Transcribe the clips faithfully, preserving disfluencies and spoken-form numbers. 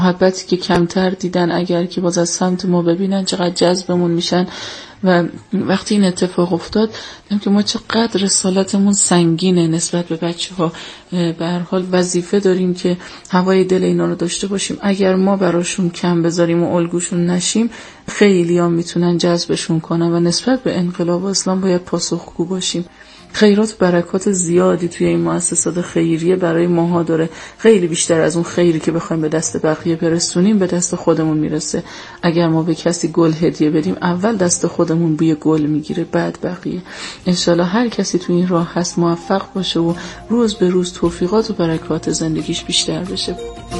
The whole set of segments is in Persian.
محبتی که کمتر دیدن اگر که باز از سمت ما ببینن چقدر جذبمون میشن. و وقتی این اتفاق افتاد دیدم که ما چقدر رسالتمون سنگینه نسبت به بچه ها. به هر حال وظیفه داریم که هوای دل اینا رو داشته باشیم. اگر ما براشون کم بذاریم و الگوشون نشیم خیلی ها میتونن جذبشون کنن و نسبت به انقلاب اسلام باید پاسخگو باشیم. خیرات و برکات زیادی توی این مؤسسات خیریه برای ماها داره، خیلی بیشتر از اون خیری که بخوایم به دست بقیه برسونیم به دست خودمون میرسه. اگر ما به کسی گل هدیه بدیم اول دست خودمون بوی گل میگیره بعد بقیه. انشالله هر کسی توی این راه هست موفق باشه و روز به روز توفیقات و برکات زندگیش بیشتر بشه.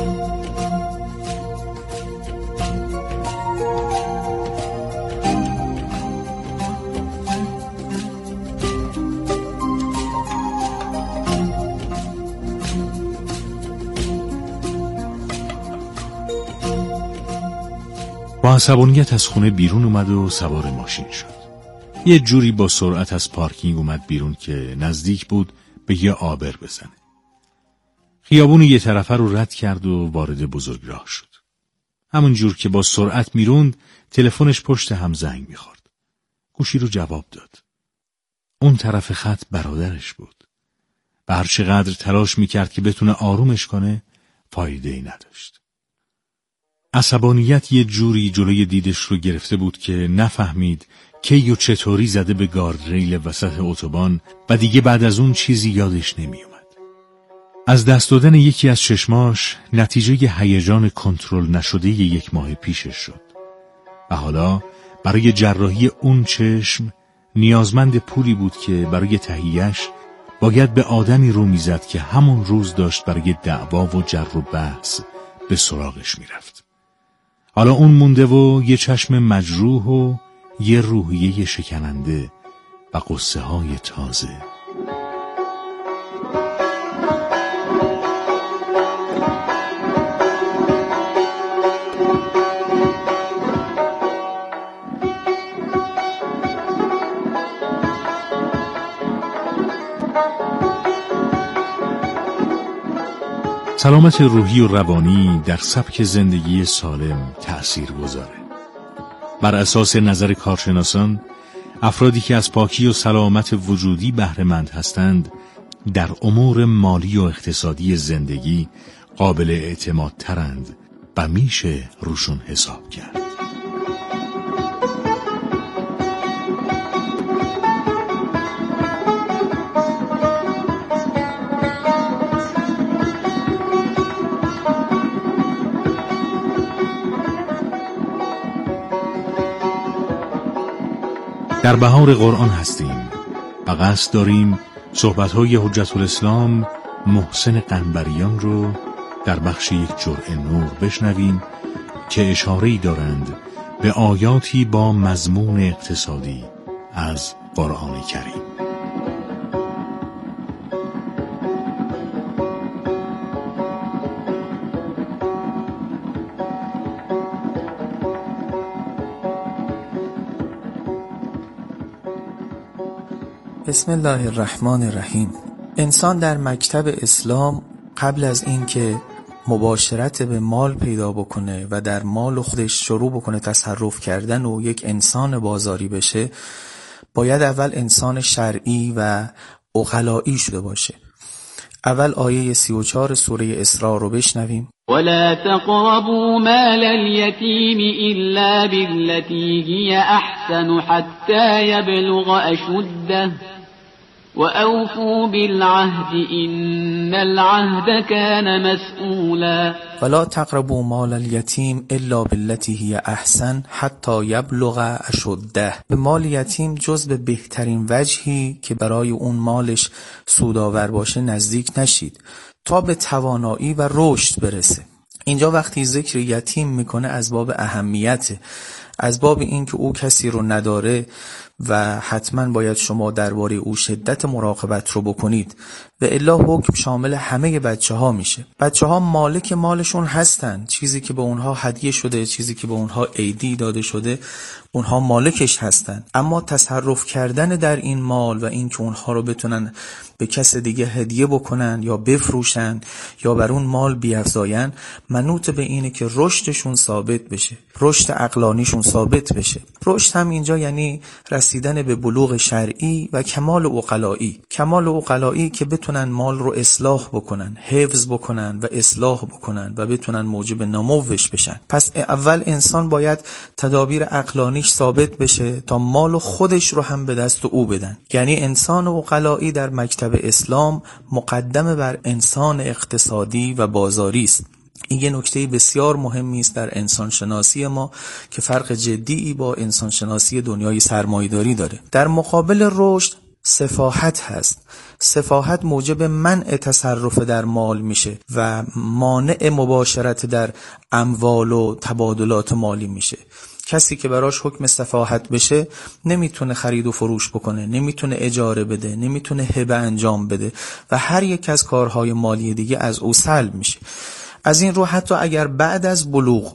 با عصبانیت از خونه بیرون اومد و سوار ماشین شد. یه جوری با سرعت از پارکینگ اومد بیرون که نزدیک بود به یه آبر بزنه. خیابون یه طرفه رو رد کرد و وارد بزرگراه شد. همون جور که با سرعت میروند تلفنش پشت هم زنگ میخورد. گوشی رو جواب داد. اون طرف خط برادرش بود. و هر چقدر تلاش میکرد که بتونه آرومش کنه فایده ای نداشت. عصبانیت یه جوری جلوی دیدش رو گرفته بود که نفهمید کی و چطوری زده به گاردریل وسط اتوبان و دیگه بعد از اون چیزی یادش نمی اومد. از دست دادن یکی از چشماش نتیجه هیجان کنترل نشده یک ماه پیشش شد و حالا برای جراحی اون چشم نیازمند پولی بود که برای تهیه‌اش باید به آدمی رو میزد که همون روز داشت برای دعوا و جر و بحث به سراغش میرفت. حالا اون مونده و یه چشم مجروح و یه روحیه شکننده و قصه های تازه. سلامت روحی و روانی در سبک زندگی سالم تأثیر گذاره. بر اساس نظر کارشناسان، افرادی که از پاکی و سلامت وجودی بهره‌مند هستند، در امور مالی و اقتصادی زندگی قابل اعتماد ترند و میشه روشون حساب کرد. در بهار قرآن هستیم و قصد داریم صحبت‌های حجت الاسلام محسن قنبریان رو در بخش یک جرعه نور بشنویم که اشاره‌ای دارند به آیاتی با مضمون اقتصادی از قرآن کریم. بسم الله الرحمن الرحیم. انسان در مکتب اسلام قبل از این که مباشرت به مال پیدا بکنه و در مال خودش شروع بکنه تصرف کردن و یک انسان بازاری بشه، باید اول انسان شرعی و عقلایی شده باشه. اول آیه سی و چهار سوره اسراء رو بشنویم. ولا تقربوا مال اليتيم إلا بالتي هي أحسن حتى يبلغ أشده وأوفوا بالعهد إن العهد كان مسئولا. ولا تقربوا مال اليتيم إلا بالتي هي أحسن حتى يبلغ أشده. به مال یتیم جز به بهترین وجهی که برای اون مالش سودآور باشه نزدیک نشید تا به توانایی و رشد برسه. اینجا وقتی ذکر یتیم میکنه از باب اهمیته، از باب این که او کسی رو نداره و حتما باید شما درباره او شدت مراقبت رو بکنید و الا حکم شامل همه بچه ها میشه. بچه ها مالک مالشون هستن، چیزی که به اونها هدیه شده، چیزی که به اونها عیدی داده شده، اونها مالکش هستن. اما تصرف کردن در این مال و این که اونها رو بتونن به کس دیگه هدیه بکنن یا بفروشن یا بر اون مال بیفزاین منوط به اینه که رشدشون ثابت بشه، رشد عقلانیشون ثابت بشه. رشد هم اینجا یعنی رسیدن به بلوغ شرعی و کمال عقلایی. کمال عقلایی که بتونن مال رو اصلاح بکنن، حفظ بکنن و اصلاح بکنن و بتونن موجب نموش بشن. پس اول انسان باید تدابیر عقلانیش ثابت بشه تا مال خودش رو هم به دست او بدن. یعنی انسان عقلایی در مکتب اسلام مقدم بر انسان اقتصادی و بازاری است. این یه نکته بسیار مهمی است در انسان شناسی ما که فرق جدی با انسان شناسی دنیای سرمایه‌داری داره. در مقابل رشد سفاحت هست. سفاحت موجب منع تصرف در مال میشه و مانع مباشرت در اموال و تبادلات مالی میشه. کسی که براش حکم سفاحت بشه نمیتونه خرید و فروش بکنه، نمیتونه اجاره بده، نمیتونه هبه انجام بده و هر یک از کارهای مالی دیگه از او سلب میشه. از این رو حتی اگر بعد از بلوغ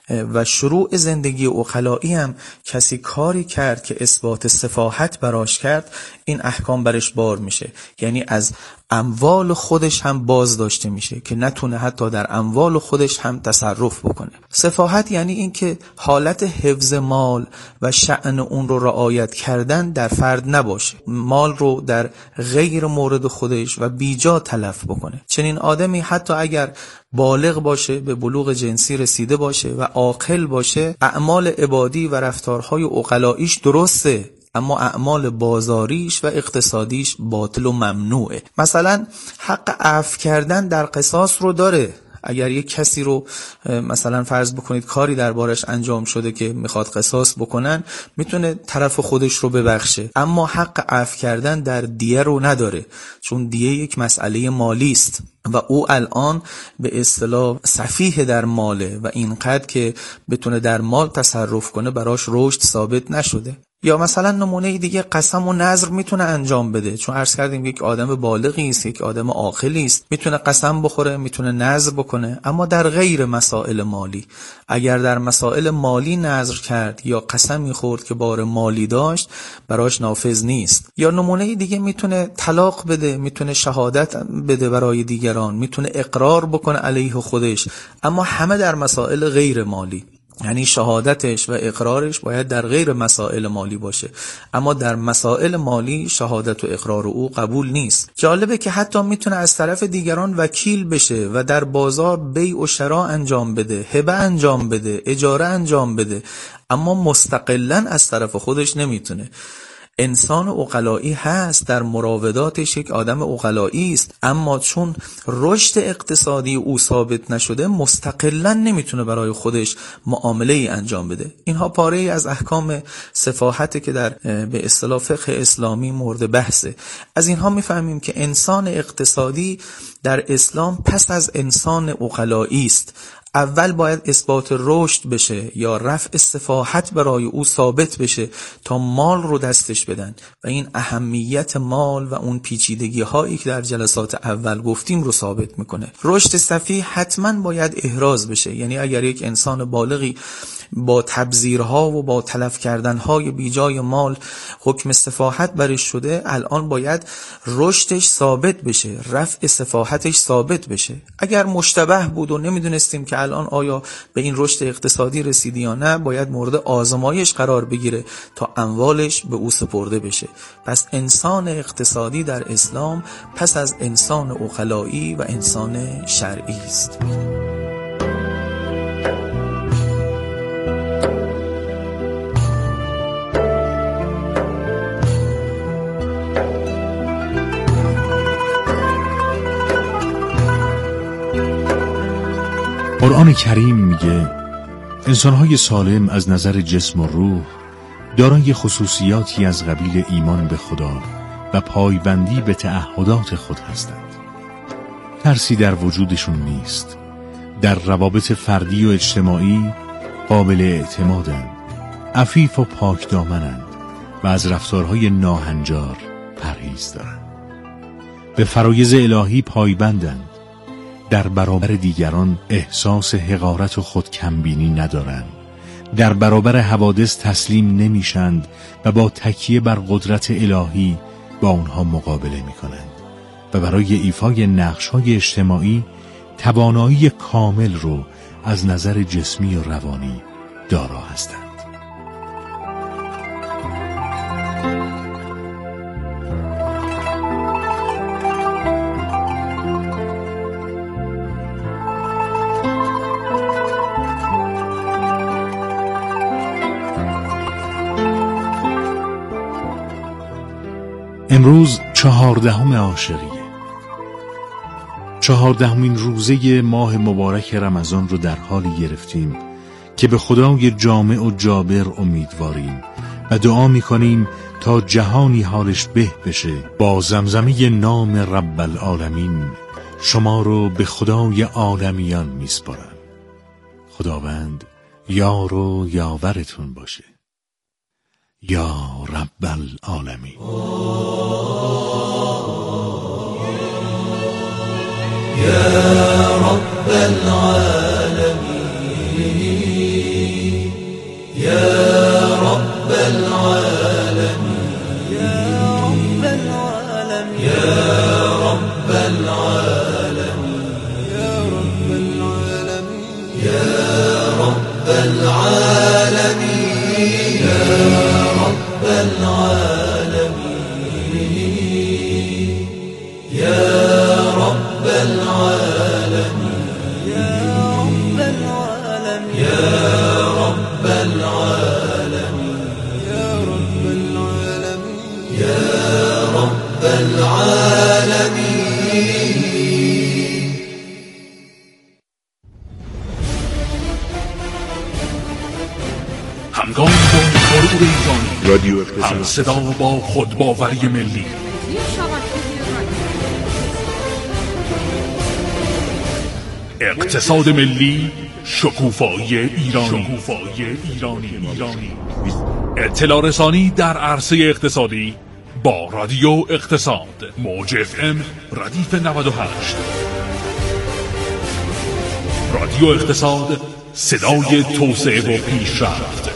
و شروع زندگی عقلایی هم کسی کاری کرد که اثبات سفاحت براش کرد، این احکام برش بار میشه. یعنی از اموال خودش هم باز داشته میشه که نتونه حتی در اموال خودش هم تصرف بکنه. سفاحت یعنی این که حالت حفظ مال و شأن اون رو رعایت کردن در فرد نباشه، مال رو در غیر مورد خودش و بیجا تلف بکنه. چنین آدمی حتی اگر بالغ باشه، به بلوغ جنسی رسیده باشه و عاقل باشه، اعمال عبادی و رفتارهای عقلاییش درسته، اما اعمال بازاریش و اقتصادیش باطل و ممنوعه. مثلا حق عفو کردن در قصاص رو داره. اگر یک کسی رو مثلا فرض بکنید کاری دربارش انجام شده که میخواد قصاص بکنن، میتونه طرف خودش رو ببخشه، اما حق عفو کردن در دیه رو نداره، چون دیه یک مسئله مالی است و او الان به اصطلاح سفیه در ماله و اینقدر که بتونه در مال تصرف کنه براش رشد ثابت نشده. یا مثلا نمونه دیگه قسم و نذر میتونه انجام بده، چون عرض کردیم یک آدم بالغی است، یک آدم عاقلی است، میتونه قسم بخوره، میتونه نذر بکنه، اما در غیر مسائل مالی. اگر در مسائل مالی نذر کرد یا قسمی خورد که بار مالی داشت، براش نافذ نیست. یا نمونه دیگه میتونه طلاق بده، میتونه شهادت بده برای دیگران، میتونه اقرار بکنه علیه خودش، اما همه در مسائل غیر مالی. یعنی شهادتش و اقرارش باید در غیر مسائل مالی باشه، اما در مسائل مالی شهادت و اقرار او قبول نیست. جالبه که حتی میتونه از طرف دیگران وکیل بشه و در بازار بیع و شراء انجام بده، هبه انجام بده، اجاره انجام بده، اما مستقلاً از طرف خودش نمیتونه. انسان عقلایی هست، در مراوداتش یک آدم عقلایی است، اما چون رشد اقتصادی او ثابت نشده مستقلا نمیتونه برای خودش معامله ای انجام بده. اینها پاره ای از احکام سفاحت که در به اصطلاح فقه اسلامی مورد بحثه. از اینها میفهمیم که انسان اقتصادی در اسلام پس از انسان عقلایی است. اول باید اثبات رشد بشه یا رفع سفاحت برای او ثابت بشه تا مال رو دستش بدن و این اهمیت مال و اون پیچیدگی هایی که در جلسات اول گفتیم رو ثابت میکنه. رشد سفیه حتما باید احراز بشه، یعنی اگر یک انسان بالغی با تبذیرها و با تلف کردنهای بیجای مال حکم سفاحت برش شده، الان باید رشدش ثابت بشه، رفع سفاحتش ثابت بشه. اگر مشتبه بود و نمیدونستیم که الان آیا به این رشد اقتصادی رسیدی یا نه، باید مورد آزمایش قرار بگیره تا اموالش به او سپرده بشه. پس انسان اقتصادی در اسلام پس از انسان عقلایی و انسان شرعی است. قرآن کریم میگه انسان‌های سالم از نظر جسم و روح دارای خصوصیاتی از قبیل ایمان به خدا و پایبندی به تعهدات خود هستند. ترسی در وجودشون نیست. در روابط فردی و اجتماعی قابل اعتمادند. عفیف و پاک دامنند. و از رفتارهای ناهنجار پرهیز دارند. به فرایض الهی پایبندند. در برابر دیگران احساس حقارت و خودکمبینی ندارند. در برابر حوادث تسلیم نمیشند و با تکیه بر قدرت الهی با آنها مقابله میکنند و برای ایفای نقش‌های اجتماعی توانایی کامل رو از نظر جسمی و روانی دارا هستند. امروز چهاردهم عاشقیه. چهاردهمین روزه ماه مبارک رمضان رو در حالی گرفتیم که به خدای جامع و جابر امیدواریم و دعا میکنیم تا جهانی حالش به بشه. با زمزمه نام رب العالمین شما رو به خدای عالمیان میسپارم. خداوند یار و یاورتون باشه. یا رب العالمین. یا رب العالمین یا رب العالمین یا رب العالمین یا رب العالمین یا رب العالمین یا رب العالمين يا رب العالمين يا رب العالمين يا رب العالمين. همگام با مرور ایرانی رادیو هم صدا با خودباوری ملی. اقتصاد ملی، شکوفایی ایرانی. شکوفایی ایرانی. ایرانی. اطلاع رسانی در عرصه اقتصادی با رادیو اقتصاد. موج اف ام ردیف نود و هشت. رادیو اقتصاد، صدای توسعه و پیشرفت.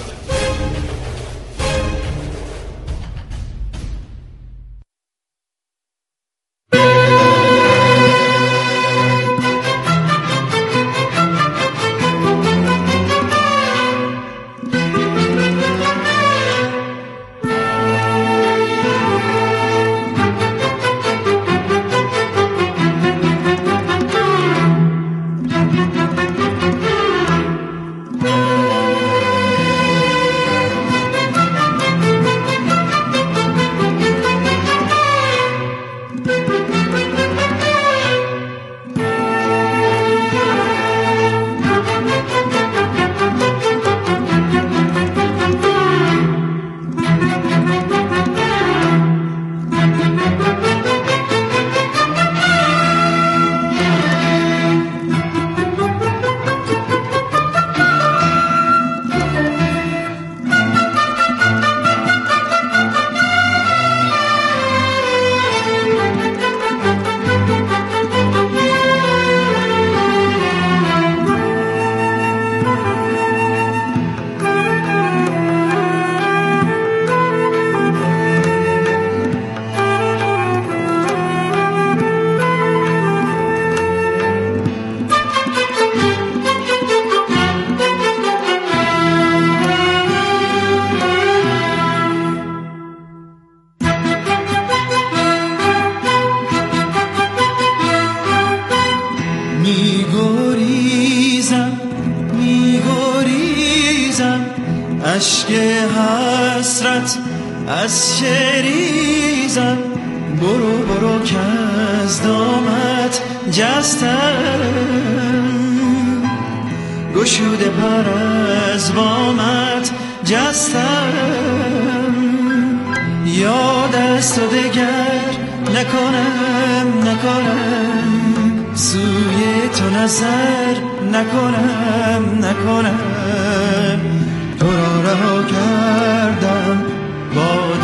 اشک حسرت از شریزم، برو برو که از دامت جستم، گشوده پر از بامت جستم، یاد از تو دگر نکنم نکنم، سوی تو نظر نکنم نکنم، تو را رها کردم با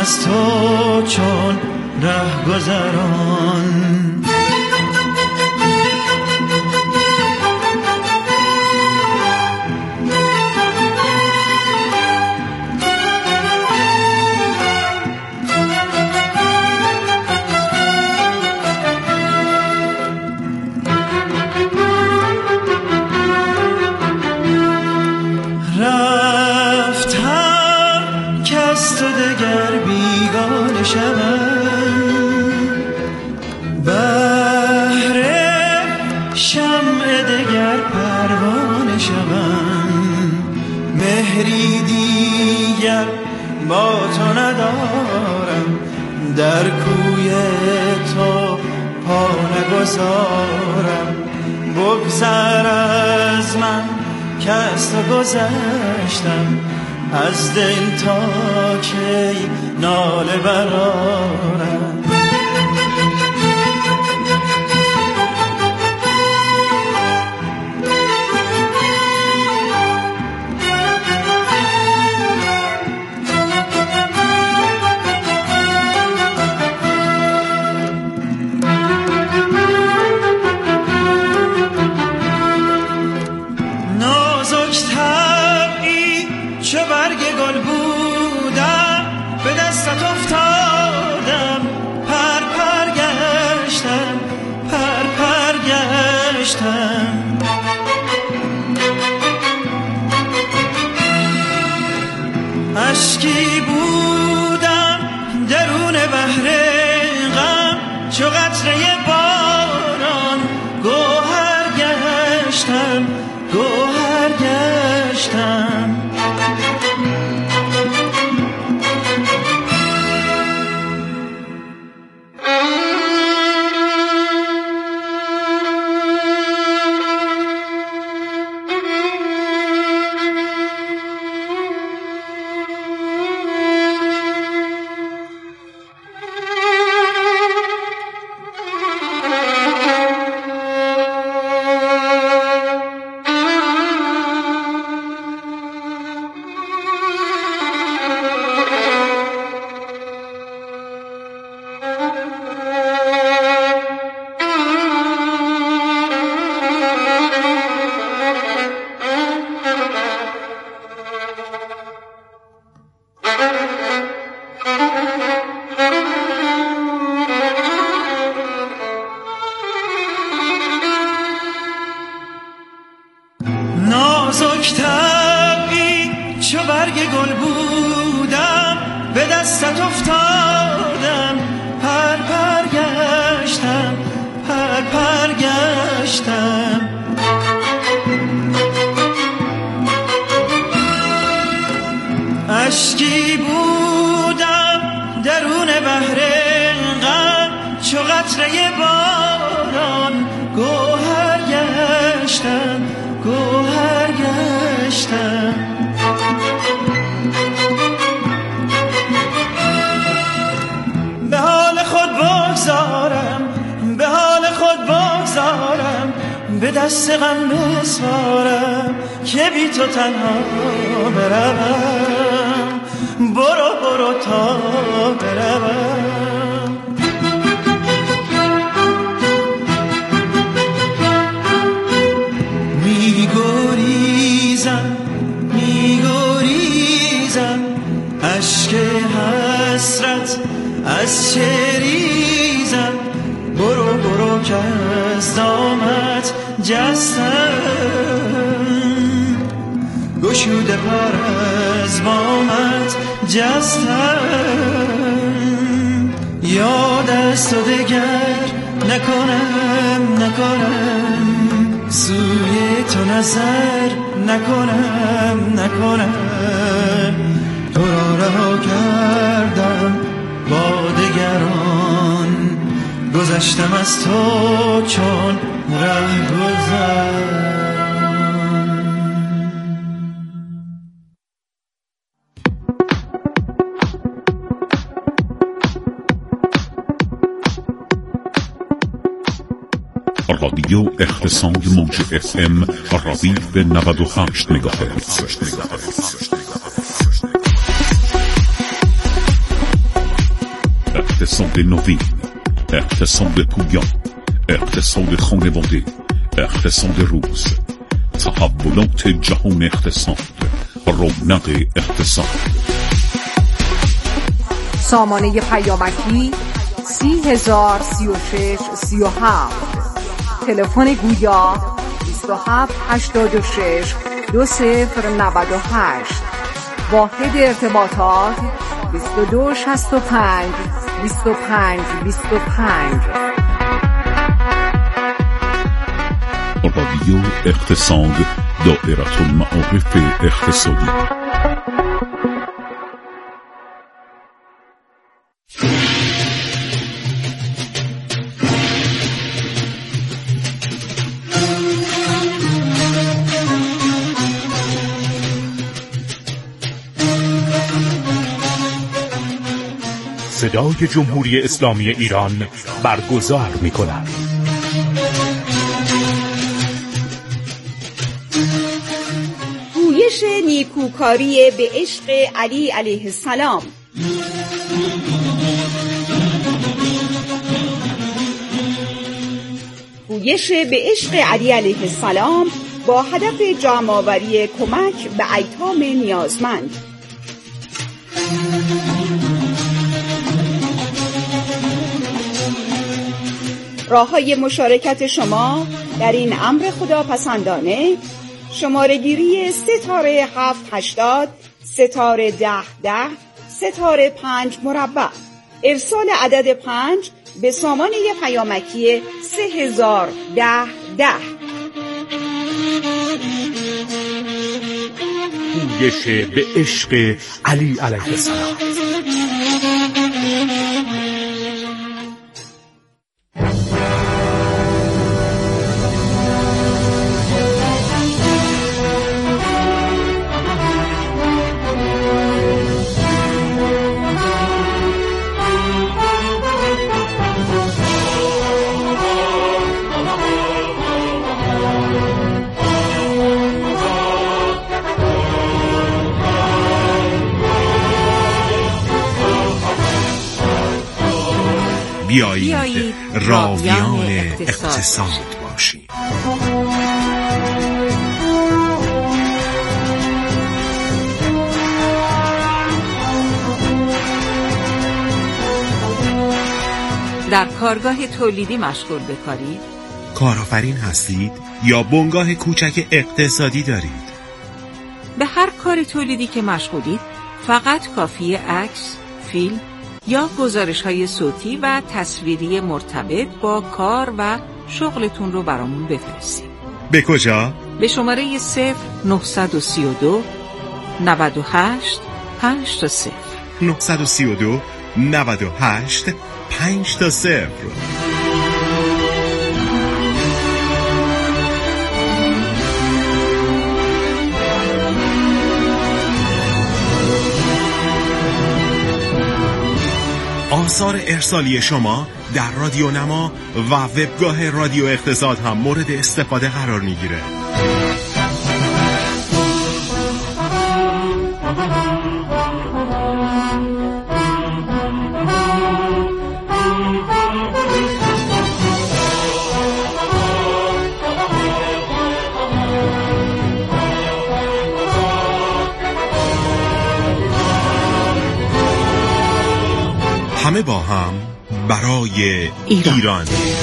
از تو چون رهگذران. با تو ندارم، در کوی تو پا نگذارم. بگذر از من که از تو گذشتم، از دل تا کی ناله برارم. اشکی بودم درون بحر غم، چو قطره باران گوهر گشتم، گوهر گشتم. نازک طبعی چو برگ گل بودم، به دستت افتادم، پر پر گشتم، پر پر گشتم. اشکی بودم درون بحر غم، چو قطره باران گوهر گشتم، گوهر گشتم. به حال خود بگذارم، به حال خود بگذارم، به دست غم بسپارم که بی تو تنها بروم، برو برو تا بروم. میگریزم میگریزم اشک حسرت از چه ریزم، برو برو که از دامت جستم، گشوده پر از بامت جستم. یاد از تو دگر نکنم نکنم، سوی تو نظر نکنم نکنم. تو را رها کردم با دگران، گذشتم از تو چون رهگذر. رادیو اقتصاد موج اف ام رادیو به نود و هشت مگاهرتز. اقتصاد نوین، اقتصاد پویا، اقتصاد خانواده، اقتصاد روز، تحولات جهان اقتصاد، رونق اقتصاد. سامانه پیامکی سی هزار سی و شش سی و هفت. تلفن گویا بیست و هفت هشتاد و شش دو صفر نود و هشت. واحد ارتباطات بیست و دو شصت و پنج بیست و پنج بیست و پنج. رادیو اقتصاد، دائره المعارف اقتصادی. صدای جمهوری اسلامی ایران برگزار می‌کند. گویش نیکوکاری به عشق علی علیه السلام. گویش به عشق علی علیه السلام با هدف جمع‌آوری کمک به ایتام نیازمند. راه‌های مشارکت شما در این امر خداپسندانه: شماره گیری ستاره هفت هشتاد ستاره ده ده ستاره پنج مربع، ارسال عدد پنج به سامانه پیامکی سه هزار ده ده. گویش به عشق علی علیه السلام. بیایید راویان اقتصاد باشیم. در کارگاه تولیدی مشغول به کاری؟ کارآفرین هستید یا بنگاه کوچک اقتصادی دارید؟ به هر کار تولیدی که مشغولید فقط کافیه عکس، فیلم یا گزارش‌های صوتی و تصویری مرتبط با کار و شغلتون رو برامون بفرستید. به کجا؟ به شماره صفر نهصد و سی و دو نود و هشت پنج تا صفر. نهصد و سی و دو نود و هشت پنج تا صفر. آثار ارسالی شما در رادیو نما و وبگاه رادیو اقتصاد هم مورد استفاده قرار میگیره. همه با هم برای ایران, ایران.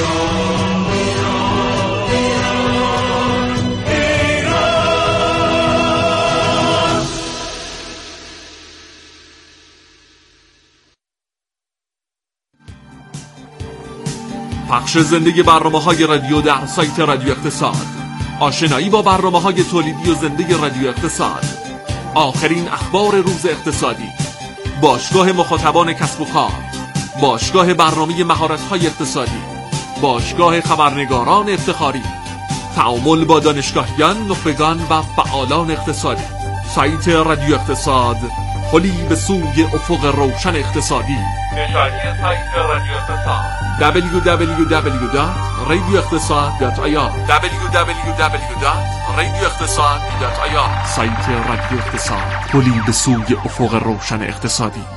پخش زنده برنامه‌های رادیو در سایت رادیو اقتصاد، آشنایی با برنامه‌های تولیدی و زنده رادیو اقتصاد، آخرین اخبار روز اقتصادی، باشگاه مخاطبان کسب و کار، باشگاه برنامه مهارت‌های اقتصادی، باشگاه خبرنگاران افتخاری، تعامل با دانشگاهیان، نخبگان و فعالان اقتصادی. سایت رادیو اقتصاد، پلی به سوی افق روشن اقتصادی. نشانی سایت رادیو اقتصاد دبلیو دبلیو دبلیو دات رادیو اقتصاد دات آی آر دبلیو دبلیو دبلیو دات رادیو اقتصاد دات آی آر. سایت رادیو اقتصاد، پلی به سوی افق روشن اقتصادی.